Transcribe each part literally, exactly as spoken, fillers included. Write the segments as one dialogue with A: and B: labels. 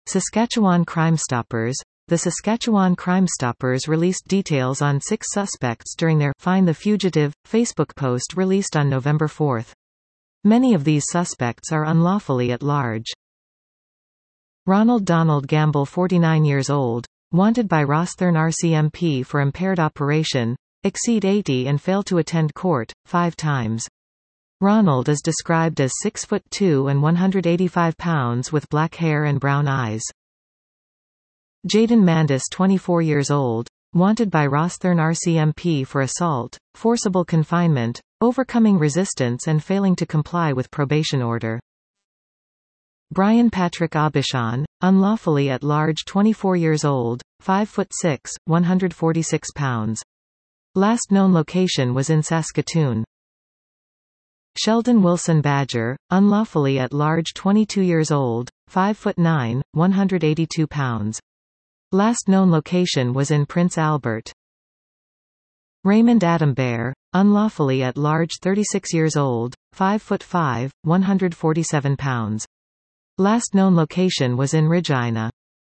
A: Saskatchewan Crime Stoppers. The Saskatchewan Crime Stoppers released details on six suspects during their Find the Fugitive Facebook post released on November fourth. Many of these suspects are unlawfully at large. Ronald Donald Gamble, forty-nine years old, wanted by Rosthern R C M P for impaired operation, exceed eighty and fail to attend court, five times. Ronald is described as six foot two and one hundred eighty-five pounds with black hair and brown eyes. Jaden Mandis, twenty-four years old, wanted by Rosthern R C M P for assault, forcible confinement, overcoming resistance and failing to comply with probation order. Brian Patrick Aubuchon, unlawfully at large, twenty-four years old, five foot six, one hundred forty-six pounds. Last known location was in Saskatoon. Sheldon Wilson Badger, unlawfully at large, twenty-two years old, five foot nine, one hundred eighty-two pounds. Last known location was in Prince Albert. Raymond Adam Bear, unlawfully at large, thirty-six years old, five foot five, one hundred forty-seven pounds. Last known location was in Regina.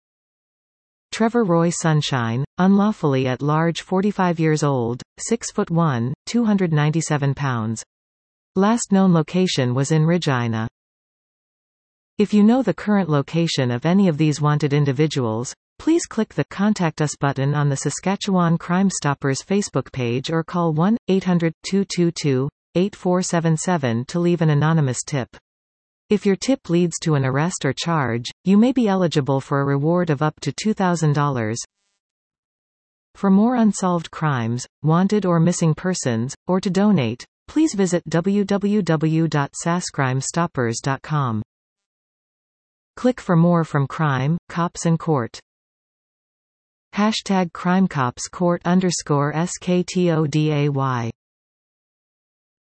A: Trevor Roy Sunshine, unlawfully at large, forty-five years old, six foot one, two hundred ninety-seven pounds. Last known location was in Regina. If you know the current location of any of these wanted individuals, please click the Contact Us button on the Saskatchewan Crime Stoppers Facebook page or call one eight hundred, two two two, eight four seven seven to leave an anonymous tip. If your tip leads to an arrest or charge, you may be eligible for a reward of up to two thousand dollars. For more unsolved crimes, wanted or missing persons, or to donate, please visit w w w dot sascrime stoppers dot com. Click for more from Crime, Cops and Court. Hashtag CrimeCopsCourt underscore S K T O D A Y